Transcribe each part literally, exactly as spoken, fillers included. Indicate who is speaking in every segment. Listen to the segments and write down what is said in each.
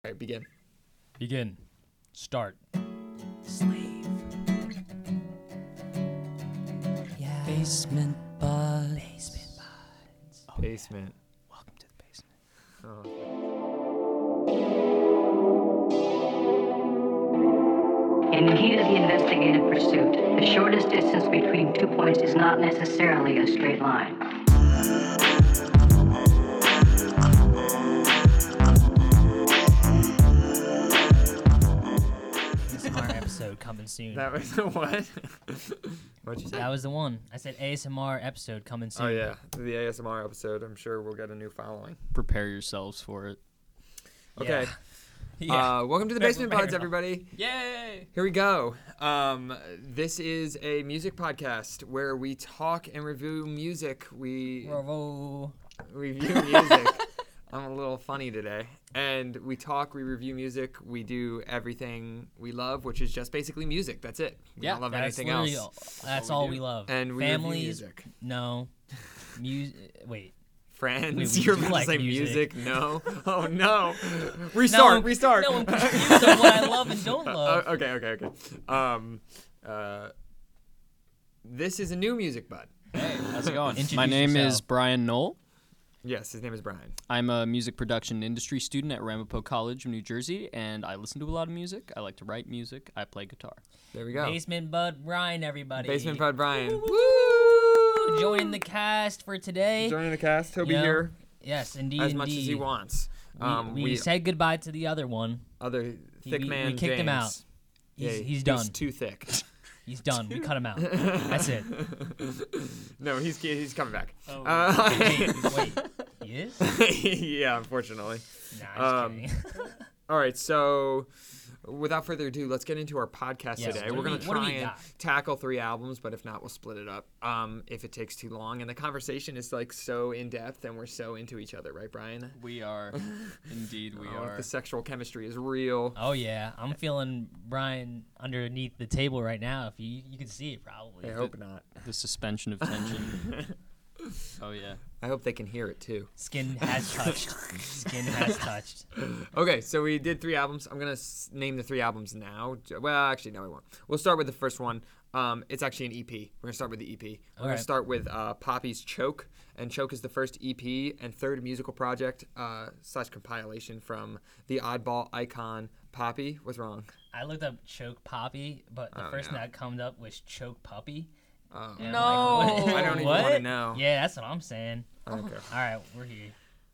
Speaker 1: All right, begin.
Speaker 2: Begin. Start.
Speaker 3: Slave. Yeah. Basement Buds. Basement Buds.
Speaker 1: Oh, basement.
Speaker 3: Yeah. Welcome to the basement.
Speaker 1: Oh.
Speaker 4: In the heat of the investigative pursuit, the shortest distance between two points is not necessarily a straight line.
Speaker 2: A S M R episode coming soon.
Speaker 1: That was what? What'd you say?
Speaker 2: That was the one. I said A S M R episode coming soon.
Speaker 1: Oh yeah, the A S M R episode. I'm sure we'll get a new following.
Speaker 5: Prepare yourselves for it.
Speaker 1: Okay.
Speaker 2: Yeah.
Speaker 1: Uh, welcome to the
Speaker 2: Better
Speaker 1: Basement
Speaker 2: prepare
Speaker 1: Buds, everybody.
Speaker 5: Yay!
Speaker 1: Here we go. Um, this is a music podcast where we talk and review music. We
Speaker 2: Bravo.
Speaker 1: review music. I'm a little funny today. And we talk, we review music, we do everything we love, which is just basically music. That's it. We
Speaker 5: Yeah,
Speaker 1: don't love
Speaker 2: That's
Speaker 1: anything
Speaker 2: literally
Speaker 1: else.
Speaker 2: all- That's
Speaker 5: all we
Speaker 2: all
Speaker 5: do.
Speaker 2: we love.
Speaker 1: And we
Speaker 2: Families.
Speaker 1: review music.
Speaker 2: No. Music. Wait.
Speaker 1: Friends,
Speaker 2: We- we
Speaker 1: you're
Speaker 2: do
Speaker 1: about
Speaker 2: like
Speaker 1: to say
Speaker 2: music.
Speaker 1: music. No. Oh no. Restart.
Speaker 2: No,
Speaker 1: restart.
Speaker 2: No, I'm confused on what I love and don't love.
Speaker 1: Uh, okay, okay, okay. Um, uh, this is a new music bud.
Speaker 5: Hey, how's it going?
Speaker 2: Introduce
Speaker 5: My name
Speaker 2: yourself.
Speaker 5: is Brian Knoll.
Speaker 1: Yes, his name is Brian.
Speaker 5: I'm a music production industry student at Ramapo College, New Jersey, and I listen to a lot of music. I like to write music. I play guitar.
Speaker 1: There we go.
Speaker 2: Basement Bud Brian, everybody.
Speaker 1: Basement bud Brian.
Speaker 2: Woo! Joining the cast for today.
Speaker 1: Joining the cast. He'll be
Speaker 2: Yeah.
Speaker 1: here
Speaker 2: Yes, indeed.
Speaker 1: as much as
Speaker 2: indeed.
Speaker 1: he wants.
Speaker 2: We,
Speaker 1: Um,
Speaker 2: we,
Speaker 1: we
Speaker 2: said goodbye to the other one.
Speaker 1: other thick
Speaker 2: we- we
Speaker 1: man.
Speaker 2: kicked him out.
Speaker 1: James.
Speaker 2: He's,
Speaker 1: Yeah,
Speaker 2: he's
Speaker 1: He's
Speaker 2: done.
Speaker 1: too thick.
Speaker 2: He's done. We cut him out. That's it.
Speaker 1: No, he's he's coming back.
Speaker 5: Oh.
Speaker 1: Uh,
Speaker 2: Wait, wait. He is?
Speaker 1: yeah, unfortunately.
Speaker 2: Nah, just
Speaker 1: Um,
Speaker 2: kidding.
Speaker 1: All right, so without further ado, let's get into our podcast
Speaker 2: Yes,
Speaker 1: today.
Speaker 2: what
Speaker 1: We're
Speaker 2: do
Speaker 1: going
Speaker 2: we-
Speaker 1: to
Speaker 2: what do
Speaker 1: try
Speaker 2: we
Speaker 1: and
Speaker 2: got?
Speaker 1: tackle three albums, but if not, we'll split it up um, if it takes too long. And the conversation is like so in depth, and we're so into each other, right, Brian?
Speaker 5: We are. Indeed, we
Speaker 1: Oh,
Speaker 5: are.
Speaker 1: the sexual chemistry is real.
Speaker 2: Oh, yeah. I'm feeling Brian underneath the table right now. If you you can see it, probably.
Speaker 1: I hope not.
Speaker 5: The suspension of tension. Oh, yeah.
Speaker 1: I hope they can hear it too.
Speaker 2: Skin has touched. Skin has touched.
Speaker 1: Okay, so we did three albums. I'm gonna s- name the three albums now. J- Well, actually, no, we won't. We'll start with the first one. Um, it's actually an E P. We're gonna start with the E P. We're gonna
Speaker 2: Alright.
Speaker 1: start with uh, Poppy's Choke, and Choke is the first E P and third musical project uh, slash compilation from the oddball icon Poppy. What's wrong?
Speaker 2: I looked up Choke Poppy, but the
Speaker 1: Oh,
Speaker 2: first
Speaker 1: no.
Speaker 2: thing that comes up was Choke Puppy.
Speaker 1: Oh.
Speaker 2: And I'm
Speaker 5: No!
Speaker 2: like, what?
Speaker 1: I don't even
Speaker 2: What?
Speaker 1: wanna know.
Speaker 2: Yeah, that's what I'm saying.
Speaker 1: Okay.
Speaker 2: All right, we're here.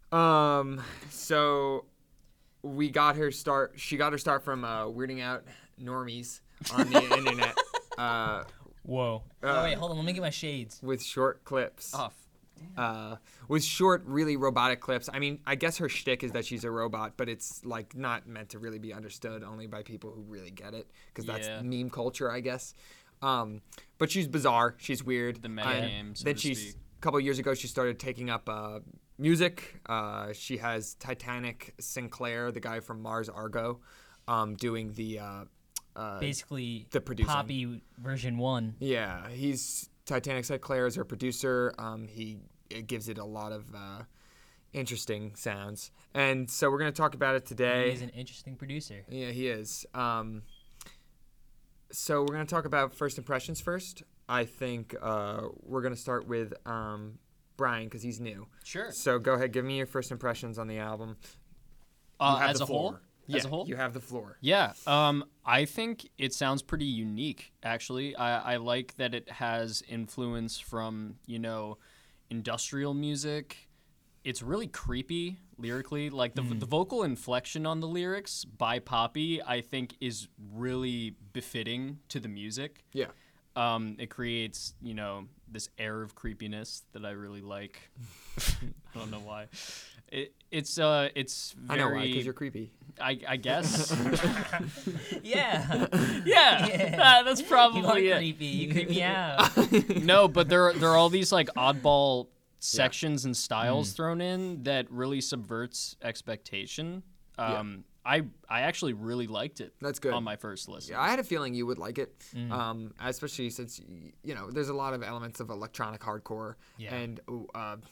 Speaker 1: Um. So we got her start. She got her start from uh, weirding out normies on the internet. Uh,
Speaker 2: Whoa.
Speaker 1: Uh,
Speaker 2: oh, wait, hold on. Let me get my shades.
Speaker 1: with short clips.
Speaker 5: Off.
Speaker 1: uh, with short, really robotic clips. I mean, I guess her shtick is that she's a robot, but it's like not meant to really be understood only by people who really get it, because that's
Speaker 5: Yeah.
Speaker 1: meme culture, I guess. Um, but she's bizarre. She's weird.
Speaker 5: The meta
Speaker 1: And
Speaker 5: game, so
Speaker 1: then
Speaker 5: to
Speaker 1: she's
Speaker 5: speak.
Speaker 1: a couple of years ago, she started taking up uh, music. Uh, she has Titanic Sinclair, the guy from Mars Argo, um, doing the. Uh, uh,
Speaker 2: Basically,
Speaker 1: the producing.
Speaker 2: Poppy version one.
Speaker 1: yeah, he's Titanic Sinclair is her producer. Um, he it gives it a lot of uh, interesting sounds, and so we're gonna talk about it today.
Speaker 2: He's an interesting producer.
Speaker 1: Yeah, he is. Um, so we're gonna talk about first impressions first. I think uh, we're gonna start with um, Brian because he's new.
Speaker 5: Sure.
Speaker 1: So go ahead, give me your first impressions on the album. You
Speaker 5: Uh,
Speaker 1: have
Speaker 5: as
Speaker 1: the
Speaker 5: a
Speaker 1: floor.
Speaker 5: whole?
Speaker 1: Yeah,
Speaker 5: As a whole?
Speaker 1: you have the floor.
Speaker 5: Yeah, um, I think it sounds pretty unique, actually. I, I like that it has influence from, you know, industrial music. It's really creepy lyrically. Like, the, the vocal inflection on the lyrics by Poppy, I think, is really befitting to the music.
Speaker 1: Yeah.
Speaker 5: Um, it creates, you know, this air of creepiness that I really like. I don't know why. It, it's uh, it's very.
Speaker 1: I know why, because you're creepy.
Speaker 5: I, I guess.
Speaker 2: Yeah.
Speaker 5: yeah,
Speaker 2: Yeah.
Speaker 5: that- that's
Speaker 2: You are
Speaker 5: probably it.
Speaker 2: creepy. You creep me out.
Speaker 5: No, but there are, there are all these like oddball sections and styles thrown in that really subverts expectation. Um, I I actually really liked it.
Speaker 1: That's good.
Speaker 5: On my first listen.
Speaker 1: Yeah, I had a feeling you would like it,
Speaker 2: Mm.
Speaker 1: um, especially since y- you know there's a lot of elements of electronic hardcore
Speaker 2: Yeah.
Speaker 1: and uh,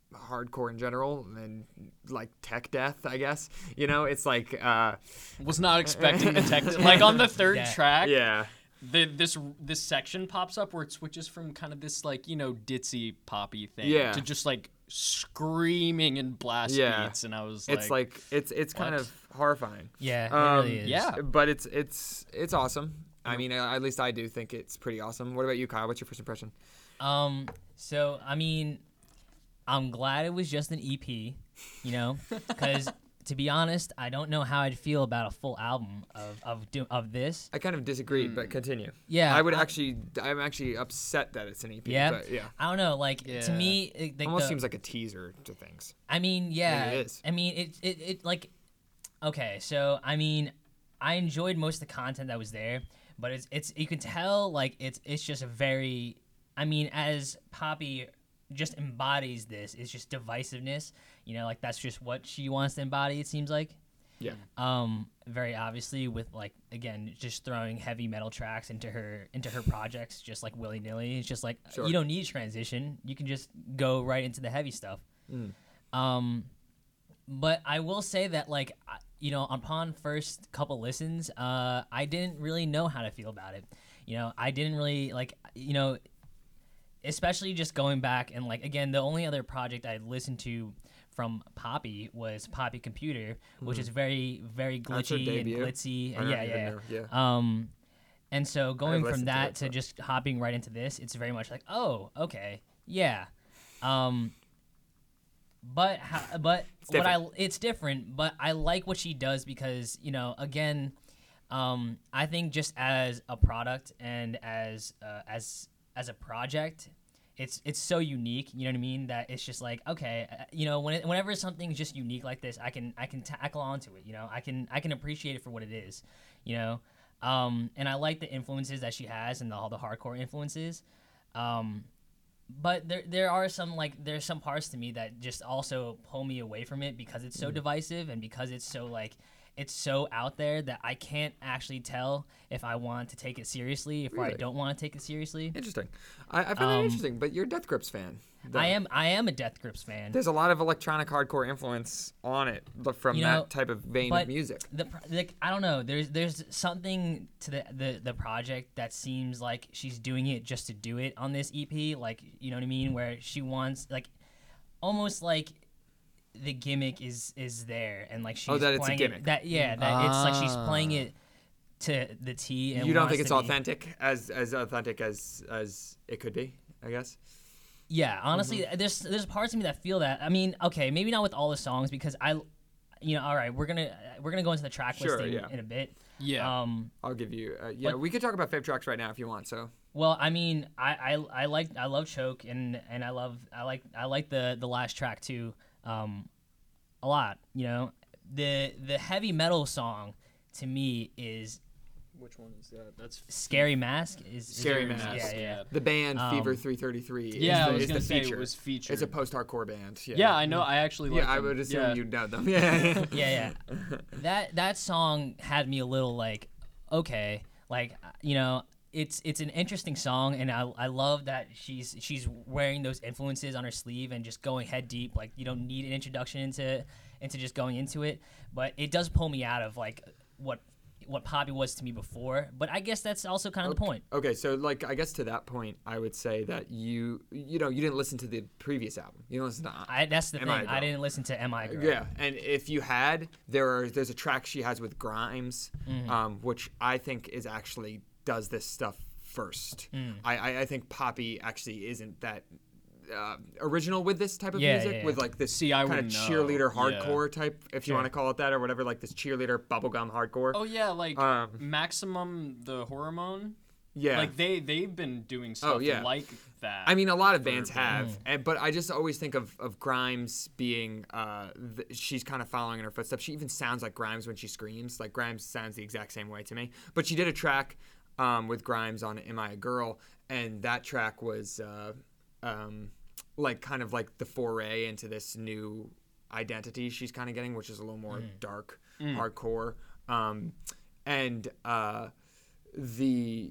Speaker 1: hardcore in general and like tech death, I guess. You know, it's like uh,
Speaker 5: Was not expecting the tech. Like on the third
Speaker 2: Yeah.
Speaker 5: track,
Speaker 1: yeah,
Speaker 5: the, this this section pops up where it switches from kind of this like you know ditzy poppy thing
Speaker 1: Yeah.
Speaker 5: to just like screaming and blast
Speaker 1: Yeah.
Speaker 5: beats, and I was like,
Speaker 1: it's like it's it's kind
Speaker 5: what?
Speaker 1: of horrifying.
Speaker 2: Yeah, it
Speaker 1: Um,
Speaker 2: really is.
Speaker 5: yeah.
Speaker 1: But it's it's it's awesome. I mean, uh, at least I do think it's pretty awesome. What about you, Kyle? What's your first impression?
Speaker 2: Um. So I mean, I'm glad it was just an E P, you know, because to be honest, I don't know how I'd feel about a full album of of do, of this.
Speaker 1: I kind of disagree, but continue.
Speaker 2: Yeah,
Speaker 1: I would
Speaker 2: I-
Speaker 1: actually. I'm actually upset that it's an E P.
Speaker 2: Yeah,
Speaker 1: but yeah.
Speaker 2: I don't know. Like to
Speaker 5: Yeah.
Speaker 2: me, it, like
Speaker 1: Almost
Speaker 2: the-
Speaker 1: seems like a teaser to things.
Speaker 2: I mean, yeah.
Speaker 1: Maybe it is.
Speaker 2: I mean, it, it, it, like, okay, so, I mean, I enjoyed most of the content that was there, but it's, it's, you can tell, like, it's, it's just a very, I mean, as Poppy just embodies this, it's just divisiveness, you know, like, that's just what she wants to embody, it seems like.
Speaker 1: Yeah.
Speaker 2: Um, very obviously with, like, again, just throwing heavy metal tracks into her, into her projects, just, like, willy-nilly. It's just, like,
Speaker 1: Sure.
Speaker 2: you don't need transition. You can just go right into the heavy stuff. Um, but I will say that, like, I- you know, upon first couple listens, uh, I didn't really know how to feel about it. You know, I didn't really, like, you know, especially just going back and, like, again, the only other project I listened to from Poppy was Poppy Computer, which is very, very
Speaker 1: That's her
Speaker 2: glitchy and
Speaker 1: debut?
Speaker 2: glitzy.
Speaker 1: I don't
Speaker 2: Yeah,
Speaker 1: even
Speaker 2: yeah,
Speaker 1: know,
Speaker 2: yeah.
Speaker 1: yeah.
Speaker 2: Um, and so going from
Speaker 1: listened to
Speaker 2: that
Speaker 1: it,
Speaker 2: to
Speaker 1: but-
Speaker 2: just hopping right into this, it's very much like, oh, okay, yeah. Um, but ho- but what I
Speaker 1: different.
Speaker 2: it's different, but I like what she does because you know again, um, I think just as a product and as uh, as as a project, it's it's so unique. You know what I mean? That it's just like okay, uh, you know, when it, whenever something's just unique like this, I can I can tackle onto it. You know, I can I can appreciate it for what it is. You know, um, and I like the influences that she has and the, all the hardcore influences. Um, but there there are some like there's some parts to me that just also pull me away from it because it's
Speaker 1: Mm.
Speaker 2: so divisive and because it's so like it's so out there that I can't actually tell if I want to take it seriously if I
Speaker 1: Really?
Speaker 2: don't want to take it seriously.
Speaker 1: Interesting. I, I find that
Speaker 2: Um,
Speaker 1: interesting, but you're a Death Grips fan. though.
Speaker 2: I am I am a Death Grips fan.
Speaker 1: There's a lot of electronic hardcore influence on it l- from
Speaker 2: You know,
Speaker 1: that type of vein
Speaker 2: but
Speaker 1: of music.
Speaker 2: The pro- like I don't know. There's there's something to the, the the project that seems like she's doing it just to do it on this E P. Like you know what I mean, where she wants like almost like the gimmick is is there and like she's
Speaker 1: Oh, that it's a
Speaker 2: playing
Speaker 1: gimmick.
Speaker 2: it. That yeah, that it's like she's
Speaker 5: Ah.
Speaker 2: playing it to the T. And
Speaker 1: You don't
Speaker 2: wants
Speaker 1: think it's
Speaker 2: to be-
Speaker 1: authentic as as authentic as as it could be? I guess.
Speaker 2: Yeah, honestly,
Speaker 1: Mm-hmm.
Speaker 2: there's there's parts of me that feel that. I mean, okay, maybe not with all the songs because I, you know, all right, we're gonna we're gonna go into the track
Speaker 1: Sure,
Speaker 2: listing
Speaker 1: yeah.
Speaker 2: in a bit.
Speaker 5: yeah,
Speaker 2: Um,
Speaker 1: I'll give you. Uh, yeah,
Speaker 2: But-
Speaker 1: we could talk about fave tracks right now if you want. So
Speaker 2: well, I mean, I, I, I like I love Choke and, and I love I like I like the, the last track too, um, a lot. You know, the the heavy metal song to me is
Speaker 5: which one is that? That's
Speaker 2: Scary Mask. Is, is
Speaker 1: Scary
Speaker 2: it-
Speaker 1: Mask,
Speaker 2: Yeah, yeah.
Speaker 1: the band
Speaker 2: Um,
Speaker 1: Fever three thirty-three. Is
Speaker 5: Yeah,
Speaker 1: the,
Speaker 5: I was
Speaker 1: is
Speaker 5: gonna
Speaker 1: the
Speaker 5: say
Speaker 1: feature.
Speaker 5: it was featured.
Speaker 1: It's a post-hardcore band. Yeah.
Speaker 5: yeah, I know. I actually like
Speaker 1: Yeah, I
Speaker 5: them.
Speaker 1: would assume
Speaker 5: yeah.
Speaker 1: you'd know them. Yeah.
Speaker 2: yeah, yeah. That that song had me a little like, okay, like you know, it's it's an interesting song, and I I love that she's she's wearing those influences on her sleeve and just going head deep. Like you don't need an introduction into into just going into it, but it does pull me out of like what what Poppy was to me before. But I guess that's also kind of the point.
Speaker 1: Okay, so like I guess to that point, I would say that you you know you didn't listen to the previous album. You didn't listen to.
Speaker 2: I that's the
Speaker 1: Am
Speaker 2: thing.
Speaker 1: I a
Speaker 2: I
Speaker 1: Girl?
Speaker 2: didn't listen to Am I a Girl?
Speaker 1: Yeah, and if you had, there are there's a track she has with Grimes,
Speaker 2: Mm-hmm.
Speaker 1: um, which I think is actually does this stuff first.
Speaker 2: Mm.
Speaker 1: I, I I think Poppy actually isn't that. Uh, original with this type of
Speaker 2: Yeah,
Speaker 1: music,
Speaker 2: yeah,
Speaker 1: with
Speaker 2: yeah.
Speaker 1: like this
Speaker 5: See, I
Speaker 1: kind of
Speaker 5: wouldn't know.
Speaker 1: cheerleader
Speaker 5: Yeah.
Speaker 1: hardcore type, if you
Speaker 2: Sure.
Speaker 1: want to call it that, or whatever, like this cheerleader bubblegum hardcore.
Speaker 5: Oh yeah, like
Speaker 1: Um,
Speaker 5: Maximum the Hormone.
Speaker 1: yeah,
Speaker 5: Like they they've been doing stuff
Speaker 1: Oh, yeah.
Speaker 5: like that.
Speaker 1: I mean, a lot of
Speaker 5: for
Speaker 1: bands
Speaker 5: a bit.
Speaker 1: have, and, but I just always think of, of Grimes being, uh, th- she's kind of following in her footsteps. She even sounds like Grimes when she screams. Like Grimes sounds the exact same way to me. But she did a track um, with Grimes on "Am I a Girl," and that track was uh, um, like kind of like the foray into this new identity she's kind of getting, which is a little more dark, hardcore, um, and uh, the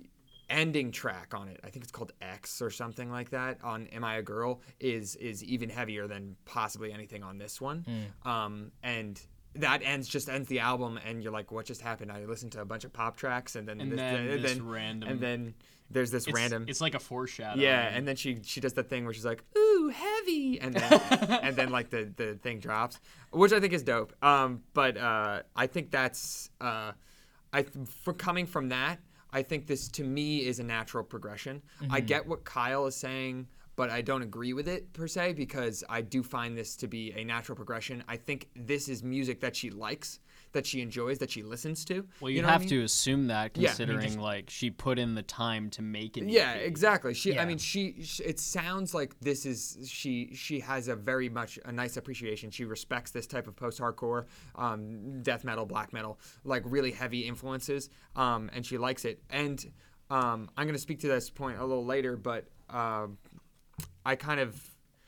Speaker 1: ending track on it, I think it's called X or something like that, on Am I a Girl, is is even heavier than possibly anything on this one.
Speaker 2: Mm.
Speaker 1: Um, and that ends just ends the album, and you're like, what just happened? I listened to a bunch of pop tracks, and then
Speaker 5: And
Speaker 1: this,
Speaker 5: then
Speaker 1: and
Speaker 5: this
Speaker 1: then,
Speaker 5: random-
Speaker 1: and then there's this
Speaker 5: It's,
Speaker 1: random.
Speaker 5: it's like a foreshadow.
Speaker 1: Yeah, and then she she does that thing where she's like, "Ooh, heavy," and then and then like the, the thing drops, which I think is dope. Um, but uh, I think that's uh, I for coming from that, I think this to me is a natural progression. I get what Kyle is saying, but I don't agree with it per se, because I do find this to be a natural progression. I think this is music that she likes, that she enjoys, that she listens to.
Speaker 5: Well, you,
Speaker 1: you know
Speaker 5: have
Speaker 1: what I mean?
Speaker 5: to assume that,
Speaker 1: Yeah, I mean,
Speaker 5: considering like she put in the time to make it.
Speaker 1: Yeah, exactly. She, I
Speaker 2: Yeah.
Speaker 1: mean, she, sh It sounds like this is she. She has a very much a nice appreciation. She respects this type of post-hardcore, um, death metal, black metal, like really heavy influences, um, and she likes it. And um, I'm gonna speak to this point a little later, but um I kind of.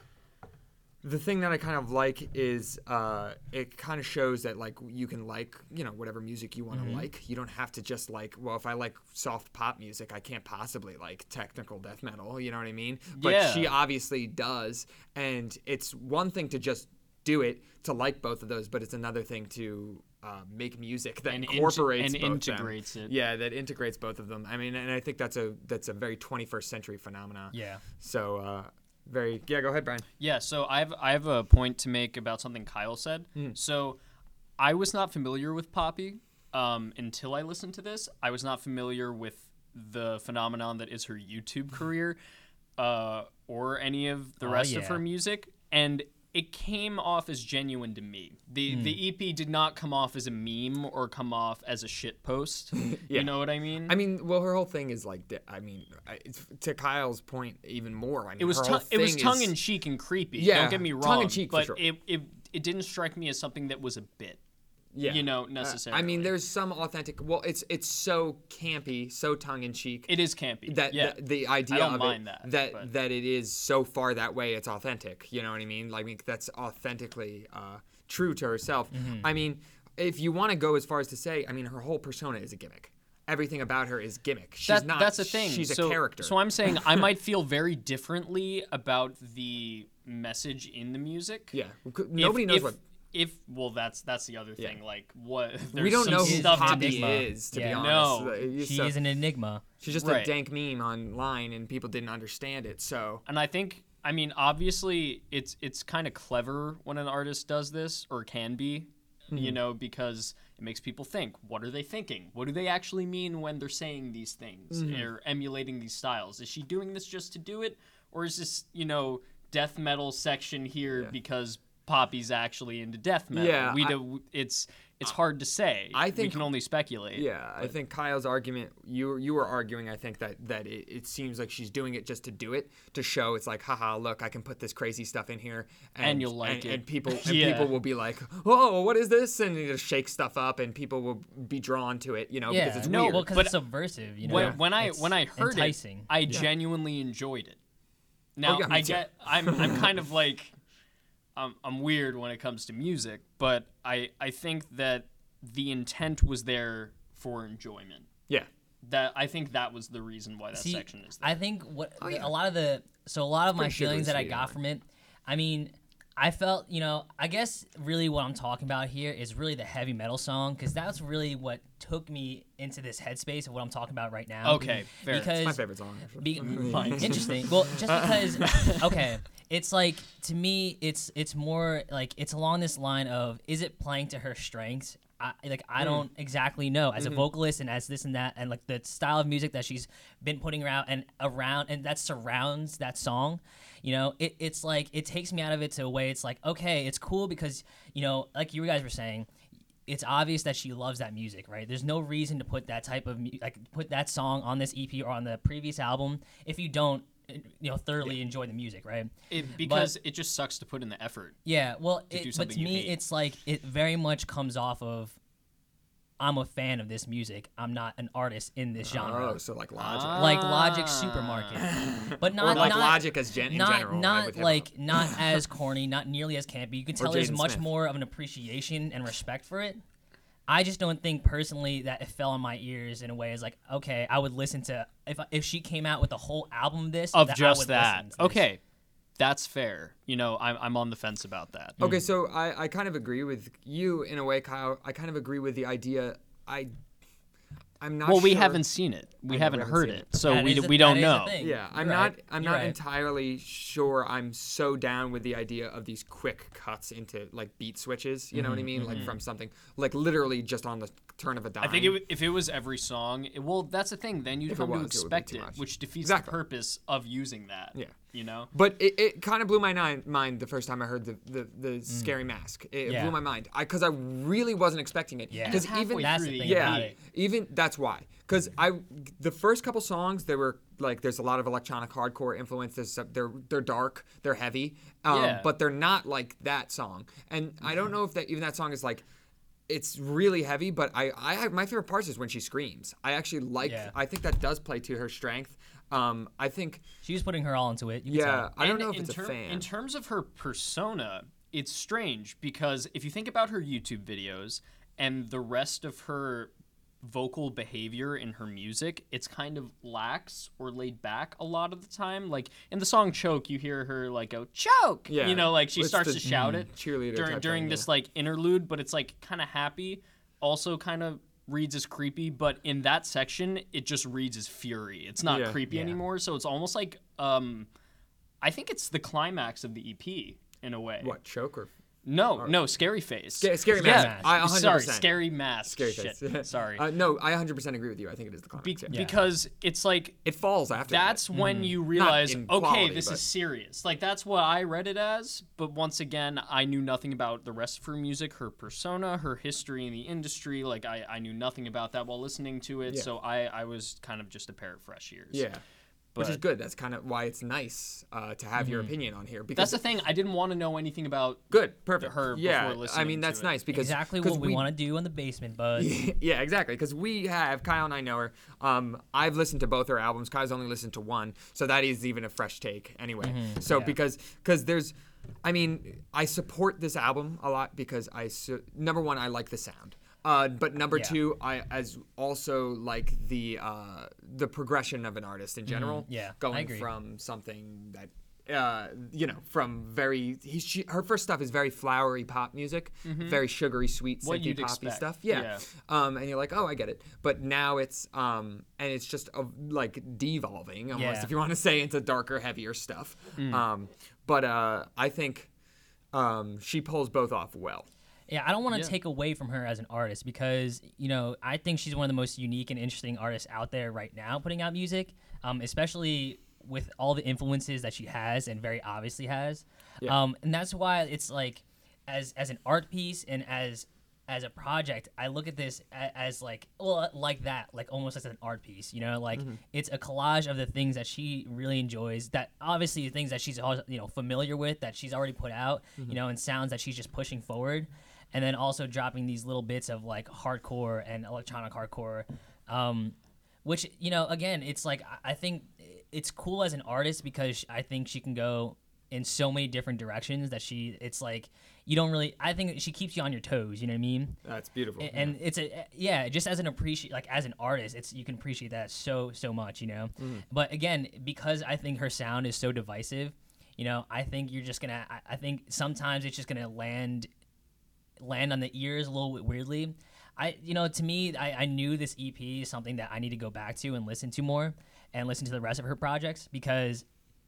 Speaker 1: The thing that I kind of like is uh, it kind of shows that like you can like, you know, whatever music you want to like. You don't have to just like, well, if I like soft pop music, I can't possibly like technical death metal. You know what I mean? But
Speaker 5: Yeah.
Speaker 1: she obviously does, and it's one thing to just do it to like both of those, but it's another thing to uh, make music that
Speaker 5: And int-
Speaker 1: incorporates
Speaker 5: and
Speaker 1: both
Speaker 5: integrates
Speaker 1: them.
Speaker 5: it.
Speaker 1: Yeah, that integrates both of them. I mean, and I think that's a that's a very twenty-first century phenomena.
Speaker 2: Yeah.
Speaker 1: So. Uh, Very yeah. Go ahead, Brian.
Speaker 5: Yeah, so I have I have a point to make about something Kyle said.
Speaker 1: Mm.
Speaker 5: So I was not familiar with Poppy um, until I listened to this. I was not familiar with the phenomenon that is her YouTube career uh, or any of the
Speaker 2: Oh,
Speaker 5: rest of
Speaker 2: yeah.
Speaker 5: her music, and it came off as genuine to me. The
Speaker 1: Hmm.
Speaker 5: the E P did not come off as a meme or come off as a shit post.
Speaker 1: Yeah.
Speaker 5: You know what I mean?
Speaker 1: I mean, well, her whole thing is like, di- I mean, I- it's, to Kyle's point, even more. I mean,
Speaker 5: It was
Speaker 1: her
Speaker 5: ton-
Speaker 1: whole
Speaker 5: it was
Speaker 1: thing
Speaker 5: tongue
Speaker 1: is-
Speaker 5: in cheek and creepy.
Speaker 1: Yeah,
Speaker 5: Don't get me wrong.
Speaker 1: tongue-in-cheek for
Speaker 5: but
Speaker 1: sure.
Speaker 5: it, it it didn't strike me as something that was a bit.
Speaker 1: Yeah.
Speaker 5: You know,
Speaker 1: Uh,
Speaker 5: necessarily.
Speaker 1: I mean, there's some authentic. Well, it's it's so campy, so tongue in cheek.
Speaker 5: It is campy.
Speaker 1: That
Speaker 5: yeah.
Speaker 1: the, the idea
Speaker 5: don't
Speaker 1: of
Speaker 5: mind
Speaker 1: it,
Speaker 5: that,
Speaker 1: that
Speaker 5: but-
Speaker 1: that it is so far that way, it's authentic. You know what I mean? Like, I mean, that's authentically uh, true to herself.
Speaker 5: Mm-hmm.
Speaker 1: I mean, if you want to go as far as to say, I mean, her whole persona is a gimmick. Everything about her is gimmick. She's
Speaker 5: That-
Speaker 1: not.
Speaker 5: that's the thing.
Speaker 1: She's
Speaker 5: so,
Speaker 1: a character.
Speaker 5: So I'm saying I might feel very differently about the message in the music.
Speaker 1: yeah.
Speaker 5: If-
Speaker 1: Nobody knows
Speaker 5: if,
Speaker 1: what.
Speaker 5: If well, that's that's the other thing.
Speaker 1: Yeah.
Speaker 5: Like what?
Speaker 1: We
Speaker 5: there's
Speaker 1: don't
Speaker 5: some
Speaker 1: know who
Speaker 5: stuff in
Speaker 1: Poppy
Speaker 2: enigma.
Speaker 1: is, to
Speaker 2: Yeah.
Speaker 1: be honest.
Speaker 5: No.
Speaker 1: Uh,
Speaker 2: She
Speaker 1: so-
Speaker 2: is an enigma.
Speaker 1: She's just
Speaker 5: Right.
Speaker 1: a dank meme online, and people didn't understand it. So
Speaker 5: And I think, I mean, obviously, it's it's kind of clever when an artist does this, or can be,
Speaker 1: Mm-hmm.
Speaker 5: you know, because it makes people think. What are they thinking? What do they actually mean when they're saying these things
Speaker 1: Mm-hmm.
Speaker 5: or emulating these styles? Is she doing this just to do it, or is this, you know, death metal section here
Speaker 1: Yeah.
Speaker 5: because Poppy's actually into death metal?
Speaker 1: Yeah,
Speaker 5: we
Speaker 1: I-
Speaker 5: do. It's it's hard to say.
Speaker 1: I
Speaker 5: we
Speaker 1: think-
Speaker 5: can only speculate.
Speaker 1: yeah, I think Kyle's argument. You you were arguing. I think that that it, it seems like she's doing it just to do it, to show it's like, haha, look, I can put this crazy stuff in here, and,
Speaker 5: And you'll like
Speaker 1: and,
Speaker 5: it.
Speaker 1: and people and
Speaker 5: Yeah.
Speaker 1: people will be like, oh, what is this? And you just shake stuff up, and people will be drawn to it, you know,
Speaker 2: Yeah.
Speaker 1: because it's
Speaker 5: No,
Speaker 1: weird.
Speaker 2: Well, because
Speaker 5: But
Speaker 2: it's subversive. You know.
Speaker 5: When, when I
Speaker 2: It's
Speaker 5: when I heard
Speaker 2: enticing.
Speaker 5: it, I genuinely enjoyed it. Now
Speaker 1: Oh, yeah, me
Speaker 5: I
Speaker 1: too.
Speaker 5: get I'm I'm kind of like I'm I'm weird when it comes to music, but I I think that the intent was there for enjoyment.
Speaker 1: yeah,
Speaker 5: That I think that was the reason why that
Speaker 2: See,
Speaker 5: section is there.
Speaker 2: I think what
Speaker 1: Oh,
Speaker 2: the-
Speaker 1: yeah.
Speaker 2: a lot of the so a lot of my
Speaker 1: pretty sugar
Speaker 2: feelings that I
Speaker 1: sweet,
Speaker 2: got
Speaker 1: yeah.
Speaker 2: from it. I mean, I felt, you know, I guess really what I'm talking about here is really the heavy metal song, because that's really what took me into this headspace of what I'm talking about right now.
Speaker 5: Okay, fair.
Speaker 2: Because
Speaker 1: it's my favorite song. Actually.
Speaker 2: be,
Speaker 5: Mine.
Speaker 2: interesting. Well, just because okay, it's like to me, it's it's more like it's along this line of, is it playing to her strengths? I, like I don't exactly know as a vocalist and as this and that, and like the style of music that she's been putting around and around and that surrounds that song. You know, it, it's like it takes me out of it to a way. It's like, okay, it's cool because, you know, like you guys were saying, it's obvious that she loves that music, right? There's no reason to put that type of mu- like put that song on this E P or on the previous album if you don't, you know, thoroughly enjoy the music, right?
Speaker 5: It, because it just sucks to put in the effort.
Speaker 2: Yeah, well,
Speaker 5: do
Speaker 2: it, but
Speaker 5: something
Speaker 2: to
Speaker 5: you
Speaker 2: me,
Speaker 5: hate.
Speaker 2: it's like it very much comes off of, I'm a fan of this music. I'm not an artist in this genre.
Speaker 1: Oh, so like Logic.
Speaker 5: Ah.
Speaker 2: Like Logic Supermarket, but not
Speaker 1: or like
Speaker 2: not,
Speaker 1: Logic as gen- in
Speaker 2: not
Speaker 1: general.
Speaker 2: not
Speaker 1: with hip-hop.
Speaker 2: like not as corny, not nearly as campy. You can tell there's
Speaker 1: Jaden
Speaker 2: much
Speaker 1: Smith.
Speaker 2: more of an appreciation and respect for it. I just don't think personally that it fell on my ears in a way as like, okay, I would listen to if if she came out with a whole album of this
Speaker 5: Of
Speaker 2: that I
Speaker 5: just
Speaker 2: would
Speaker 5: that.
Speaker 2: listen to this.
Speaker 5: Okay. That's fair. You know, I'm, I'm on the fence about that.
Speaker 1: Okay, so I, I kind of agree with you in a way, Kyle. I kind of agree with the idea. I, I'm not
Speaker 5: Well, we
Speaker 1: sure-
Speaker 5: haven't seen it. We
Speaker 1: I know,
Speaker 5: haven't
Speaker 1: we haven't
Speaker 5: heard
Speaker 1: seen
Speaker 5: it,
Speaker 1: it.
Speaker 5: so
Speaker 2: That
Speaker 5: we
Speaker 2: is
Speaker 5: d-
Speaker 2: a-
Speaker 5: we don't
Speaker 2: that is a
Speaker 5: know.
Speaker 2: thing.
Speaker 1: Yeah, I'm
Speaker 2: You're
Speaker 1: not.
Speaker 2: right.
Speaker 1: I'm
Speaker 2: You're
Speaker 1: not
Speaker 2: right.
Speaker 1: entirely sure. I'm so down with the idea of these quick cuts into like beat switches. You know what I mean? Like from something like literally just on the turn of a dime.
Speaker 5: I think it, w- if it was every song, it, well, that's the thing. Then you'd
Speaker 1: If it
Speaker 5: come to
Speaker 1: was, it would be
Speaker 5: expect
Speaker 1: too
Speaker 5: it,
Speaker 1: much.
Speaker 5: which defeats
Speaker 1: Exactly.
Speaker 5: the purpose of using that.
Speaker 1: Yeah.
Speaker 5: You know.
Speaker 1: But it, it kind of blew my ni- mind the first time I heard the the, the scary mask. It, it
Speaker 2: Yeah.
Speaker 1: blew my mind. I because I really wasn't expecting it.
Speaker 2: Yeah.
Speaker 1: Because
Speaker 5: It's halfway
Speaker 1: even
Speaker 2: That's
Speaker 5: through
Speaker 2: the
Speaker 5: the
Speaker 2: thing
Speaker 1: yeah,
Speaker 2: about it.
Speaker 1: even that's why. Because I the first couple songs they were like there's a lot of electronic hardcore influence. There's some, they're they're dark, they're heavy, um,
Speaker 5: Yeah.
Speaker 1: but they're not like that song. And I don't know if that even that song is like. It's really heavy, but I, I my favorite part is when she screams. I actually like.
Speaker 2: Yeah.
Speaker 1: I think that does play to her strength. Um, I think.
Speaker 2: She was putting her all into it. You can
Speaker 1: Yeah,
Speaker 2: tell.
Speaker 1: I don't
Speaker 5: And
Speaker 1: know if
Speaker 5: in
Speaker 1: it's
Speaker 5: ter-
Speaker 1: a fan.
Speaker 5: In terms of her persona, it's strange because if you think about her YouTube videos and the rest of her vocal behavior in her music, it's kind of lax or laid back a lot of the time. Like in the song "Choke," you hear her like go "choke,"
Speaker 1: Yeah.
Speaker 5: you know, like she
Speaker 1: It's
Speaker 5: starts
Speaker 1: the,
Speaker 5: to shout
Speaker 1: mm,
Speaker 5: it
Speaker 1: cheerleader
Speaker 5: during
Speaker 1: type
Speaker 5: during
Speaker 1: thing,
Speaker 5: this
Speaker 1: yeah.
Speaker 5: like interlude, but it's like kind of happy. Also, kind of reads as creepy, but in that section, it just reads as fury. It's not
Speaker 1: Yeah.
Speaker 5: creepy
Speaker 2: Yeah.
Speaker 5: anymore, so it's almost like um, I think it's the climax of the E P in a way.
Speaker 1: What choke or
Speaker 5: No, no, Scary Face.
Speaker 1: Sca- Scary
Speaker 5: yeah.
Speaker 1: Mask. I one hundred
Speaker 5: Sorry,
Speaker 1: percent.
Speaker 5: Scary Mask.
Speaker 1: scary
Speaker 5: Shit.
Speaker 1: face?
Speaker 5: Sorry.
Speaker 1: Uh, no, I one hundred percent agree with you. I think it is the climax.
Speaker 5: Be-
Speaker 1: yeah.
Speaker 5: Because it's like
Speaker 1: It falls after.
Speaker 5: that's
Speaker 1: that.
Speaker 5: when you realize,
Speaker 1: in
Speaker 5: okay,
Speaker 1: quality,
Speaker 5: this
Speaker 1: but-
Speaker 5: is serious. Like that's what I read it as. But once again, I knew nothing about the rest of her music, her persona, her history in the industry. Like I, I knew nothing about that while listening to it.
Speaker 1: Yeah.
Speaker 5: So I, I was kind of just a pair of fresh ears.
Speaker 1: Yeah. Which is
Speaker 5: But-
Speaker 1: good. That's kind of why it's nice uh, to have your opinion on here. Because
Speaker 5: That's the thing. I didn't want to know anything about
Speaker 1: good, perfect.
Speaker 5: her
Speaker 1: yeah,
Speaker 5: before
Speaker 1: I
Speaker 5: listening
Speaker 1: mean that's
Speaker 5: to it.
Speaker 1: nice because
Speaker 2: Exactly
Speaker 1: 'cause
Speaker 2: what we, want to do on the basement, bud.
Speaker 1: Yeah, exactly. Because we have Kyle and I know her. Um, I've listened to both her albums. Kyle's only listened to one, so that is even a fresh take anyway. So
Speaker 2: yeah.
Speaker 1: because because there's, I mean, I support this album a lot because I su- number one I like the sound. Uh, but number
Speaker 2: Yeah.
Speaker 1: two, I as also like the uh, the progression of an artist in general.
Speaker 2: yeah, I
Speaker 1: going
Speaker 2: agree.
Speaker 1: from something that uh, you know, from very he, she, her first stuff is very flowery pop music, very sugary, sweet,
Speaker 5: What
Speaker 1: synthy,
Speaker 5: you'd
Speaker 1: poppy
Speaker 5: expect,
Speaker 1: stuff. Yeah.
Speaker 5: yeah.
Speaker 1: Um, and you're like, oh, I get it. But now it's um, and it's just uh, like devolving almost,
Speaker 2: Yeah.
Speaker 1: if you want to say, into darker, heavier stuff. Um, but uh, I think um, she pulls both off well.
Speaker 2: Yeah, I don't want to
Speaker 5: Yeah.
Speaker 2: take away from her as an artist because, you know, I think she's one of the most unique and interesting artists out there right now putting out music, um, especially with all the influences that she has and very obviously has.
Speaker 1: Yeah.
Speaker 2: Um, and that's why it's like, as as an art piece and as as a project, I look at this as, as like, well, like that, like almost as an art piece, you know, like it's a collage of the things that she really enjoys, that obviously things that she's, al- you know, familiar with, that she's already put out, you know, and sounds that she's just pushing forward. And then also dropping these little bits of like hardcore and electronic hardcore, um, which, you know, again, it's like, I I think it's cool as an artist because I think she can go in so many different directions that she, it's like, you don't really, I think she keeps you on your toes, you know what I mean?
Speaker 1: That's beautiful.
Speaker 2: A- And it's a, yeah, just as an appreciate, like as an artist, it's, you can appreciate that so, so much, you know? But again, because I think her sound is so divisive, you know, I think you're just gonna, I, I think sometimes it's just gonna land land on the ears a little bit weirdly. I, you know, to me, I, I knew this E P is something that I need to go back to and listen to more and listen to the rest of her projects because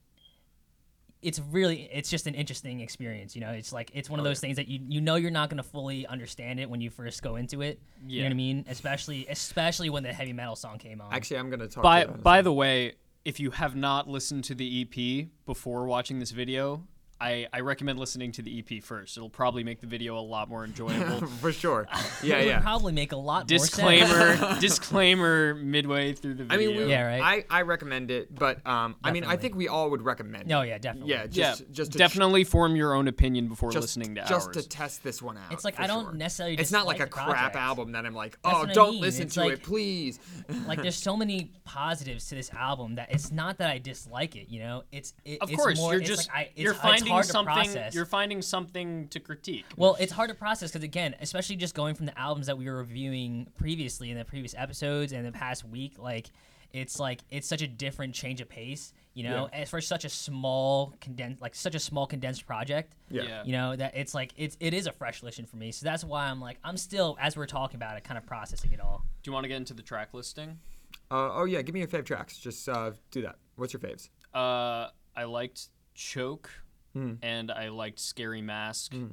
Speaker 2: it's really, it's just an interesting experience. You know, it's like, it's one of those things that you, you know, you're not going to fully understand it when you first go into it. You know
Speaker 5: Yeah.
Speaker 2: what I mean? Especially, especially when the heavy metal song came on.
Speaker 1: Actually, I'm gonna talk.
Speaker 5: By
Speaker 1: to you about
Speaker 5: by
Speaker 1: this.
Speaker 5: the way, if you have not listened to the E P before watching this video, I, I recommend listening to the E P first. It'll probably make the video a lot more enjoyable.
Speaker 1: for sure. Yeah,
Speaker 2: it would
Speaker 1: yeah.
Speaker 2: probably make a lot
Speaker 5: disclaimer
Speaker 2: more sense.
Speaker 5: disclaimer midway through the
Speaker 1: I
Speaker 5: video.
Speaker 1: mean, we,
Speaker 2: Yeah, right.
Speaker 1: I, I recommend it, but um, I mean, I
Speaker 2: Definitely.
Speaker 1: think we all would recommend.
Speaker 2: No,
Speaker 1: it.
Speaker 2: yeah, definitely.
Speaker 1: Yeah,
Speaker 5: yeah,
Speaker 1: just just to
Speaker 5: definitely form your own opinion before
Speaker 1: just,
Speaker 5: listening to
Speaker 1: just
Speaker 5: ours.
Speaker 1: to test this one out.
Speaker 2: It's like
Speaker 1: for
Speaker 2: I don't
Speaker 1: sure.
Speaker 2: necessarily.
Speaker 1: It's not like a
Speaker 2: dislike the
Speaker 1: crap
Speaker 2: project.
Speaker 1: album that I'm like,
Speaker 2: That's
Speaker 1: oh,
Speaker 2: what I
Speaker 1: don't
Speaker 2: mean.
Speaker 1: listen
Speaker 2: It's
Speaker 1: to
Speaker 2: like-
Speaker 1: it, please.
Speaker 2: Like there's so many positives to this album that it's not that I dislike it, you know. It's it,
Speaker 5: Of
Speaker 2: it's
Speaker 5: course,
Speaker 2: more,
Speaker 5: you're
Speaker 2: it's
Speaker 5: just
Speaker 2: like I, it's,
Speaker 5: you're
Speaker 2: it's
Speaker 5: finding finding
Speaker 2: hard to
Speaker 5: something.
Speaker 2: process.
Speaker 5: You're finding something to critique.
Speaker 2: Well, it's hard to process because again, especially just going from the albums that we were reviewing previously in the previous episodes and the past week, like it's like it's such a different change of pace, you know,
Speaker 1: Yeah.
Speaker 2: and for such a small condensed, like such a small condensed project.
Speaker 1: Yeah.
Speaker 5: Yeah.
Speaker 2: You know that it's like it's it is a fresh listen for me, so that's why I'm like I'm still as we're talking about it, kind of processing it all.
Speaker 5: Do you want to get into the track listing?
Speaker 1: Uh, oh yeah, give me your fave tracks. Just uh, do that. What's your faves?
Speaker 5: Uh, I liked Choke,
Speaker 1: Mm.
Speaker 5: and I liked Scary Mask,
Speaker 1: Mm.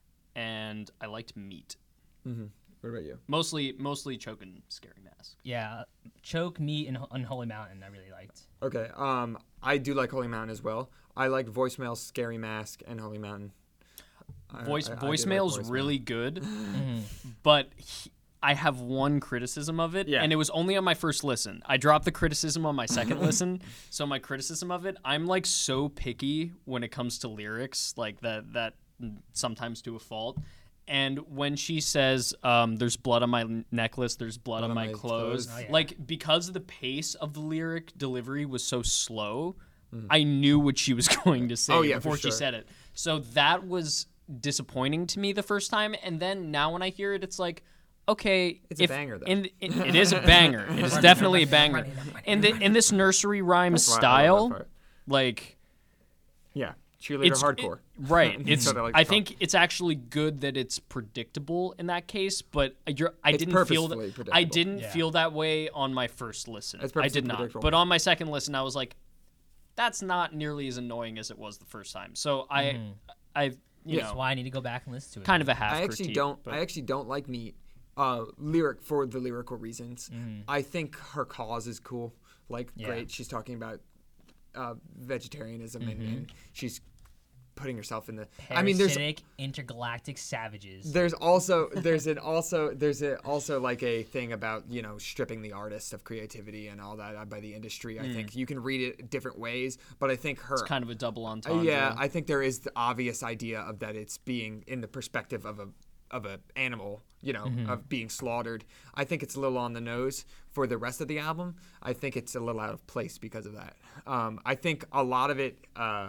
Speaker 5: and I liked Meat.
Speaker 1: Mm-hmm. What about you?
Speaker 5: Mostly, mostly Choke and Scary Mask.
Speaker 2: Yeah, Choke, Meat, and Unholy Mountain I really liked.
Speaker 1: Okay. Um, I do like Holy Mountain as well. I like Voicemail, Scary Mask, and Holy Mountain. I-
Speaker 5: Voice
Speaker 1: I- I do like
Speaker 5: voicemail's
Speaker 1: Voicemail.
Speaker 5: really good,
Speaker 2: Mm-hmm.
Speaker 5: but he, I have one criticism of it,
Speaker 1: Yeah.
Speaker 5: and it was only on my first listen. I dropped the criticism on my second listen, so my criticism of it, I'm like so picky when it comes to lyrics, like that that sometimes to a fault. And when she says, um, "There's blood on my n- necklace, there's blood, on my, clothes,"
Speaker 1: clothes.
Speaker 2: Oh, yeah.
Speaker 5: like because the pace of the lyric delivery was so slow,
Speaker 1: Mm-hmm.
Speaker 5: I knew what she was going to say
Speaker 1: Oh, yeah, for
Speaker 5: before she
Speaker 1: sure.
Speaker 5: said it. So that was disappointing to me the first time, and then now when I hear it, it's like, okay,
Speaker 1: It's a
Speaker 5: if,
Speaker 1: banger, though.
Speaker 5: in- in- it is a banger. It is definitely a banger. In the in this nursery rhyme
Speaker 1: That's why I love that
Speaker 5: style,
Speaker 1: part.
Speaker 5: like
Speaker 1: Yeah. Cheerleader
Speaker 5: it's
Speaker 1: hardcore.
Speaker 5: it- right.
Speaker 1: That's
Speaker 5: It's
Speaker 1: what I like
Speaker 5: I
Speaker 1: to
Speaker 5: think it's actually good that it's predictable in that case, but you're, I
Speaker 1: It's
Speaker 5: didn't feel that
Speaker 1: purposefully
Speaker 5: I
Speaker 1: predictable.
Speaker 5: didn't
Speaker 2: Yeah.
Speaker 5: feel that way on my first listen.
Speaker 1: It's
Speaker 5: I
Speaker 1: purposely
Speaker 5: did not.
Speaker 1: predictable.
Speaker 5: But on my second listen, I was like, that's not nearly as annoying as it was the first time. So I, I, you
Speaker 1: Yeah.
Speaker 2: That's
Speaker 5: know,
Speaker 2: why I need to go back and listen to it.
Speaker 5: kind of a half
Speaker 1: I actually
Speaker 5: critique,
Speaker 1: don't.
Speaker 5: but-
Speaker 1: I actually don't like Meat. Uh, lyric for the lyrical reasons. I think her cause is cool. Like,
Speaker 2: Yeah.
Speaker 1: great. She's talking about uh, vegetarianism and, and she's putting herself in the. I mean, there's
Speaker 2: Parasitic intergalactic savages.
Speaker 1: there's also there's an also there's a also like a thing about you know stripping the artist of creativity and all that by the industry. I think you can read it different ways, but I think her
Speaker 5: it's kind of a double
Speaker 1: Uh,
Speaker 5: entendre.
Speaker 1: yeah, I think there is the obvious idea of that it's being in the perspective of a of a animal, you know, of being slaughtered. I think it's a little on the nose for the rest of the album. I think it's a little out of place because of that. Um, I think a lot of it, uh,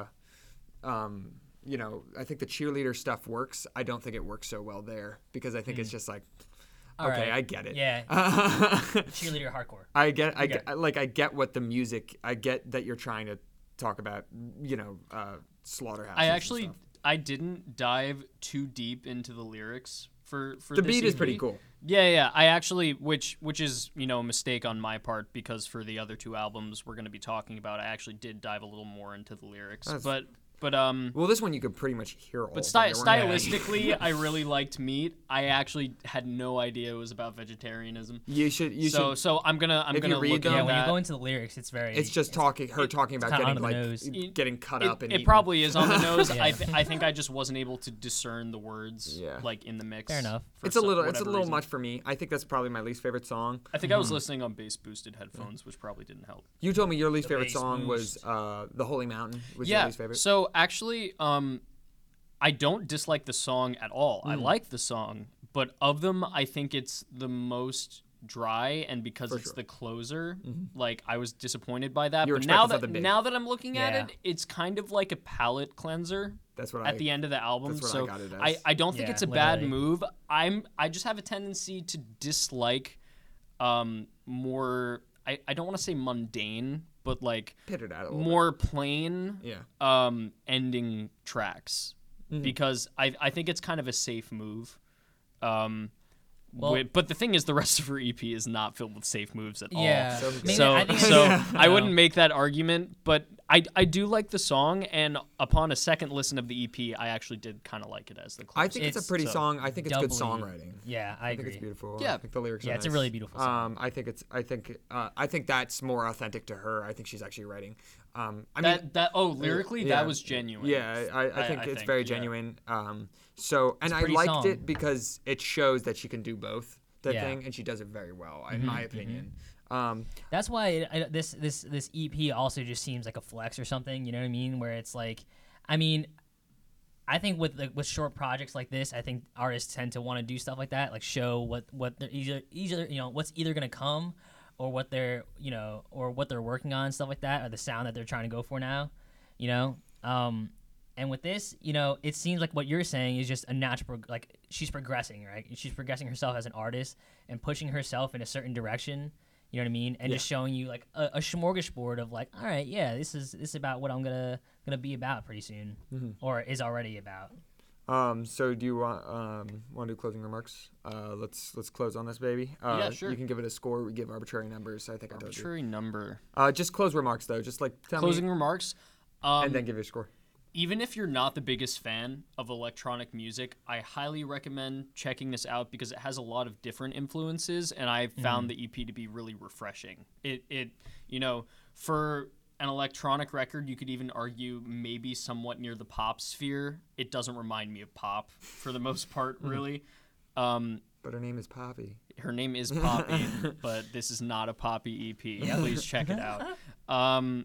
Speaker 1: um, you know, I think the cheerleader stuff works. I don't think it works so well there because I think it's just like,
Speaker 2: All
Speaker 1: okay,
Speaker 2: right.
Speaker 1: I get it.
Speaker 2: Yeah. Cheerleader hardcore.
Speaker 1: I get, I
Speaker 2: get
Speaker 1: get, like, I get what the music. I get that you're trying to talk about, you know, uh, slaughterhouse.
Speaker 5: I actually I didn't dive too deep into the lyrics for for
Speaker 1: the
Speaker 5: this
Speaker 1: beat is
Speaker 5: E P.
Speaker 1: pretty cool.
Speaker 5: Yeah, yeah. I actually, which which is you know a mistake on my part because for the other two albums we're going to be talking about, I actually did dive a little more into the lyrics.
Speaker 1: That's-
Speaker 5: but but um,
Speaker 1: Well, this one you could pretty much hear all.
Speaker 5: but
Speaker 1: of
Speaker 5: sty-
Speaker 1: them. They weren't-
Speaker 5: stylistically, I really liked Meat. I actually had no idea it was about vegetarianism.
Speaker 1: you should, you
Speaker 5: so
Speaker 1: should.
Speaker 5: so I'm gonna I'm
Speaker 1: if you
Speaker 5: gonna
Speaker 1: read
Speaker 5: look
Speaker 1: them-
Speaker 2: Yeah,
Speaker 5: at
Speaker 2: when you
Speaker 5: that.
Speaker 2: go into the lyrics, it's very.
Speaker 1: It's just talking, her talking about
Speaker 2: kinda
Speaker 1: getting
Speaker 2: on
Speaker 1: like
Speaker 2: the nose.
Speaker 5: It-
Speaker 1: getting cut
Speaker 5: It,
Speaker 1: up and
Speaker 5: it
Speaker 1: eaten.
Speaker 5: probably is on the nose.
Speaker 2: Yeah.
Speaker 5: I th- I think I just wasn't able to discern the words
Speaker 1: Yeah.
Speaker 5: like in the mix.
Speaker 2: Fair enough.
Speaker 5: for
Speaker 1: It's a
Speaker 5: some-
Speaker 1: little, it's a
Speaker 5: whatever
Speaker 1: little
Speaker 5: reason.
Speaker 1: much for me. I think that's probably my least favorite song.
Speaker 5: I think I was listening on bass boosted headphones, which probably didn't help.
Speaker 1: You told me your least
Speaker 2: The
Speaker 1: favorite
Speaker 2: bass
Speaker 1: song was
Speaker 2: boost.
Speaker 1: uh, "The Holy Mountain." Was
Speaker 5: yeah.
Speaker 1: your least favorite?
Speaker 5: So actually, um, I don't dislike the song at all.
Speaker 1: Hmm.
Speaker 5: I like the song, but of them, I think it's the most dry, and because
Speaker 1: For
Speaker 5: it's
Speaker 1: sure.
Speaker 5: the closer, like I was disappointed by that.
Speaker 1: You were
Speaker 5: but now
Speaker 1: expecting
Speaker 5: that
Speaker 1: something big.
Speaker 5: now that I'm looking at
Speaker 2: Yeah.
Speaker 5: it, it's kind of like a palate cleanser.
Speaker 1: That's what
Speaker 5: at
Speaker 1: I.
Speaker 5: the end of the album.
Speaker 1: that's what I
Speaker 5: so
Speaker 1: got it as.
Speaker 5: I, I don't think
Speaker 2: Yeah,
Speaker 5: it's a bad
Speaker 2: literally.
Speaker 5: move. I'm I just have a tendency to dislike um more I, I don't want to say mundane, but like
Speaker 1: Pit it out a little
Speaker 5: more plain
Speaker 1: bit. Yeah.
Speaker 5: um ending tracks
Speaker 1: Mm-hmm.
Speaker 5: because I I think it's kind of a safe move. Um
Speaker 2: Well-
Speaker 5: wi- but the thing is, the rest of her E P is not filled with safe moves at all.
Speaker 2: Yeah.
Speaker 1: So-
Speaker 2: Maybe-
Speaker 5: So,
Speaker 2: I think
Speaker 5: so
Speaker 2: it's-
Speaker 5: I
Speaker 2: no.
Speaker 5: wouldn't make that argument, but I, I do like the song, and upon a second listen of the E P, I actually did kind of like it as the closer.
Speaker 1: I think it's,
Speaker 2: It's
Speaker 1: a pretty
Speaker 5: so
Speaker 1: song. I think it's good
Speaker 2: doubly-
Speaker 1: songwriting.
Speaker 2: Yeah, I
Speaker 1: I think
Speaker 2: agree.
Speaker 1: it's beautiful.
Speaker 5: Yeah.
Speaker 1: I think the lyrics.
Speaker 2: Yeah,
Speaker 1: are
Speaker 2: it's a
Speaker 1: nice.
Speaker 2: really beautiful song.
Speaker 1: Um, I think it's. I think. Uh, I think that's more authentic to her. I think she's actually writing. Um, I
Speaker 5: that
Speaker 1: mean,
Speaker 5: that oh lyrically
Speaker 1: yeah.
Speaker 5: that was genuine.
Speaker 1: Yeah, I, I,
Speaker 5: I-
Speaker 1: think
Speaker 5: I
Speaker 1: it's
Speaker 5: think,
Speaker 1: very
Speaker 5: yeah.
Speaker 1: genuine. Um, so, and
Speaker 2: It's a
Speaker 1: I
Speaker 2: pretty
Speaker 1: liked
Speaker 2: song.
Speaker 1: it because it shows that she can do both. The
Speaker 2: Yeah.
Speaker 1: thing, and she does it very well, in
Speaker 2: Mm-hmm,
Speaker 1: my opinion. Um,
Speaker 2: That's why it, I, this this this E P also just seems like a flex or something. You know what I mean? Where it's like, I mean, I think with like, with short projects like this, I think artists tend to want to do stuff like that, like show what what they're either either you know what's either gonna come, or what they're you know or what they're working on, stuff like that, or the sound that they're trying to go for now. You know, um, And with this, you know, it seems like what you're saying is just a natural, like she's progressing, right? She's progressing herself as an artist and pushing herself in a certain direction. You know what I mean? And
Speaker 1: Yeah.
Speaker 2: just showing you like a, a smorgasbord of like, all right, yeah, this is this is about what I'm gonna gonna be about pretty soon,
Speaker 1: Mm-hmm.
Speaker 2: or is already about.
Speaker 1: Um, so do you want um want to do closing remarks? Uh, let's let's close on this baby. Uh,
Speaker 5: Yeah, sure.
Speaker 1: You can give it a score. We give arbitrary numbers. I think I told you.
Speaker 5: Arbitrary number.
Speaker 1: Uh, just close remarks though. Just like tell
Speaker 5: Closing
Speaker 1: me,
Speaker 5: remarks. Um,
Speaker 1: and then give your score.
Speaker 5: even if you're not the biggest fan of electronic music, I highly recommend checking this out because it has a lot of different influences, and I found the E P to be really refreshing. It, it, you know, for an electronic record, you could even argue maybe somewhat near the pop sphere. It doesn't remind me of pop for the most part, really. Um,
Speaker 1: But her name is Poppy.
Speaker 5: her name is Poppy, but this is not a Poppy E P. Please check it out. Um,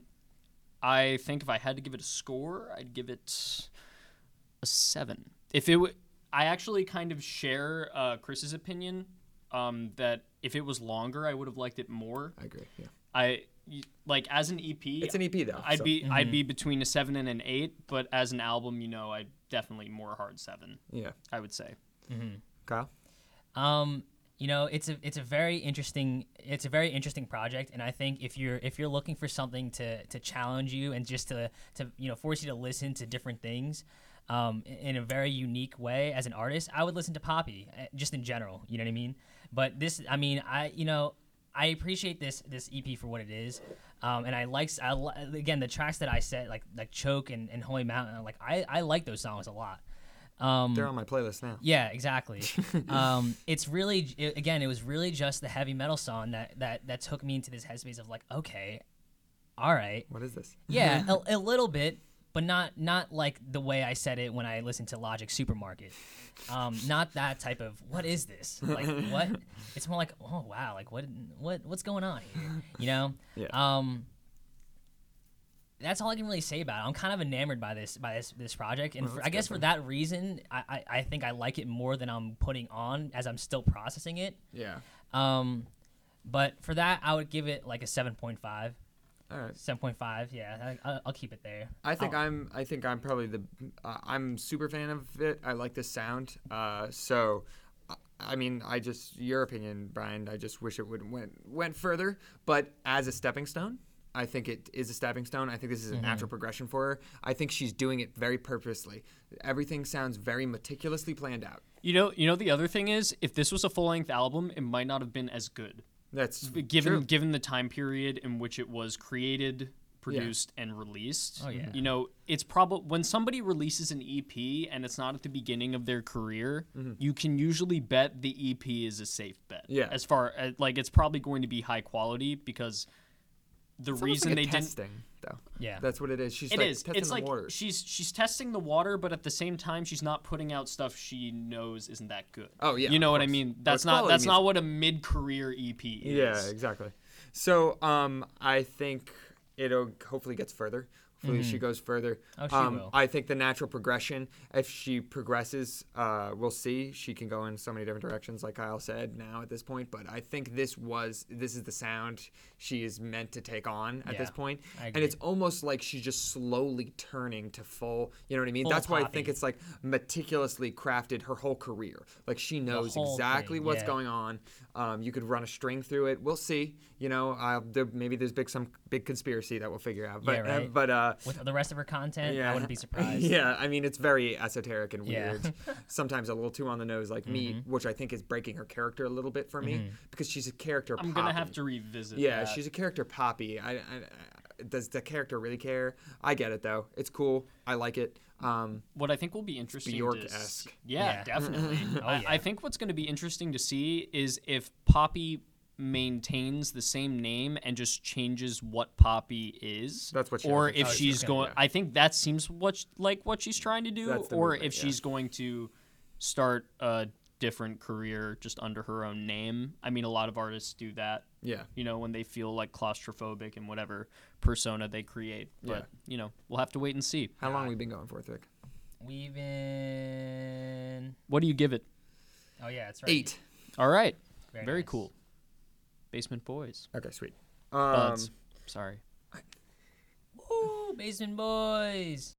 Speaker 5: I think if I had to give it a score, I'd give it a seven. If it w- I actually kind of share uh, Chris's opinion um, that if it was longer, I would have liked it more.
Speaker 1: I agree. Yeah.
Speaker 5: I y- like as an E P.
Speaker 1: It's an E P though.
Speaker 5: I'd
Speaker 1: so-
Speaker 5: be I'd be between a seven and an eight, but as an album, you know, I'd definitely more hard seven.
Speaker 1: Yeah.
Speaker 5: I would say.
Speaker 1: Kyle.
Speaker 2: Um, you know, it's a it's a very interesting it's a very interesting project, and I think if you're if you're looking for something to to challenge you and just to to you know force you to listen to different things, um, in a very unique way as an artist, I would listen to Poppy, uh, just in general. You know what I mean? But this, I mean, I you know. I appreciate this this E P for what it is, um, and I like I, li- again the tracks that I said like like Choke and, and Holy Mountain. Like I, I like those songs a lot. Um,
Speaker 1: They're on my playlist now.
Speaker 2: yeah, exactly. um, it's really it, again, it was really just the heavy metal song that, that that took me into this headspace of like, okay, all right,
Speaker 1: What is this?
Speaker 2: yeah, a, a little bit, but not not like the way I said it when I listened to Logic Supermarket. Um, not that type of what is this? Like what? It's more like oh wow, like what what what's going on here? You know?
Speaker 1: Yeah.
Speaker 2: Um, that's all I can really say about it. I'm kind of enamored by this by this this project, and
Speaker 1: Well,
Speaker 2: for,
Speaker 1: that's
Speaker 2: I guess
Speaker 1: good
Speaker 2: for
Speaker 1: then.
Speaker 2: that reason, I, I I think I like it more than I'm putting on as I'm still processing it.
Speaker 1: Yeah.
Speaker 2: Um, but for that, I would give it like a seven point five.
Speaker 1: All right.
Speaker 2: seven point five, yeah, I, I'll, I'll keep it there.
Speaker 1: I think
Speaker 2: I'll-
Speaker 1: I'm. I think I'm probably the. Uh, I'm super fan of it. I like this sound. Uh, so, I- I mean, I just your opinion, Brian. I just wish it would went went further. But as a stepping stone, I think it is a stepping stone. I think this is a natural progression for her. I think she's doing it very purposely. Everything sounds very meticulously planned out.
Speaker 5: You know, you know the other thing is, if this was a full length album, it might not have been as good.
Speaker 1: That's
Speaker 5: given
Speaker 1: true.
Speaker 5: given the time period in which it was created, produced, and released.
Speaker 2: Oh, yeah.
Speaker 5: You know, it's probably when somebody releases an E P and it's not at the beginning of their career, you can usually bet the E P is a safe bet.
Speaker 1: Yeah.
Speaker 5: As far as like it's probably going to be high quality because the
Speaker 1: It's almost
Speaker 5: reason
Speaker 1: like a
Speaker 5: they didn't
Speaker 1: testing though.
Speaker 2: Yeah.
Speaker 1: That's what it is. She's
Speaker 5: it
Speaker 1: like
Speaker 5: is.
Speaker 1: testing
Speaker 5: It's
Speaker 1: the
Speaker 5: like
Speaker 1: waters.
Speaker 5: she's she's testing the water, but at the same time, she's not putting out stuff she knows isn't that good.
Speaker 1: Oh, yeah,
Speaker 5: you know
Speaker 1: of
Speaker 5: what I
Speaker 1: course.
Speaker 5: mean.
Speaker 1: But
Speaker 5: That's
Speaker 1: it's
Speaker 5: not
Speaker 1: quality
Speaker 5: that's not
Speaker 1: music.
Speaker 5: what a mid-career E P is.
Speaker 1: Yeah, exactly. So um, I think it'll hopefully gets further. Hopefully she goes further.
Speaker 2: Oh, she
Speaker 1: um,
Speaker 2: will.
Speaker 1: I think the natural progression, if she progresses, uh, we'll see. She can go in so many different directions, like Kyle said now at this point. But I think this was this is the sound she is meant to take on at this
Speaker 2: Yeah,
Speaker 1: point.
Speaker 2: I
Speaker 1: And
Speaker 2: agree.
Speaker 1: it's almost like she's just slowly turning to full. You know what I mean?
Speaker 2: Full
Speaker 1: That's why I
Speaker 2: Poppy.
Speaker 1: think it's like meticulously crafted her whole career. Like she knows
Speaker 2: whole
Speaker 1: exactly
Speaker 2: thing,
Speaker 1: what's
Speaker 2: yeah.
Speaker 1: going on. Um, you could run a string through it. We'll see. You know, uh, there, maybe there's big some big conspiracy that we'll figure out. But
Speaker 2: Yeah, right.
Speaker 1: uh, but uh,
Speaker 2: With the rest of her content,
Speaker 1: yeah,
Speaker 2: I wouldn't be surprised.
Speaker 1: yeah, I mean it's very esoteric and
Speaker 2: Yeah.
Speaker 1: weird. Sometimes a little too on the nose, like me,
Speaker 2: Mm-hmm.
Speaker 1: which I think is breaking her character a little bit for me because she's a character.
Speaker 5: I'm gonna have
Speaker 1: Poppy.
Speaker 5: to revisit.
Speaker 1: Yeah,
Speaker 5: that.
Speaker 1: she's a character Poppy. I, I, I, does the character really care? I get it though. It's cool. I like it. Um,
Speaker 5: What I think will be interesting. to s-
Speaker 1: Bjork-esque.
Speaker 5: Yeah,
Speaker 2: Yeah.
Speaker 5: definitely.
Speaker 2: Oh,
Speaker 5: I,
Speaker 2: yeah.
Speaker 5: I think what's going to be interesting to see is if Poppy maintains the same name and just changes what Poppy is.
Speaker 1: That's what she-
Speaker 5: Or
Speaker 1: I think
Speaker 5: if
Speaker 1: that's
Speaker 5: she's
Speaker 1: okay,
Speaker 5: going.
Speaker 1: yeah.
Speaker 5: I think that seems what sh- like what she's trying to do.
Speaker 1: That's the
Speaker 5: Or
Speaker 1: movement,
Speaker 5: if
Speaker 1: yeah.
Speaker 5: she's going to start a different career just under her own name. I mean, a lot of artists do that.
Speaker 1: yeah.
Speaker 5: You know, when they feel like claustrophobic in whatever persona they create. But
Speaker 1: Yeah.
Speaker 5: you know, we'll have to wait and see.
Speaker 1: How long have we been going for, Thick?
Speaker 2: We've been.
Speaker 5: What do you give it?
Speaker 2: Oh yeah, that's right.
Speaker 1: Eight.
Speaker 5: All right.
Speaker 2: Very
Speaker 5: Very
Speaker 2: nice.
Speaker 5: cool. Basement Boys.
Speaker 1: Okay, sweet. Um,
Speaker 5: Buds. Sorry.
Speaker 2: Woo, Basement Boys.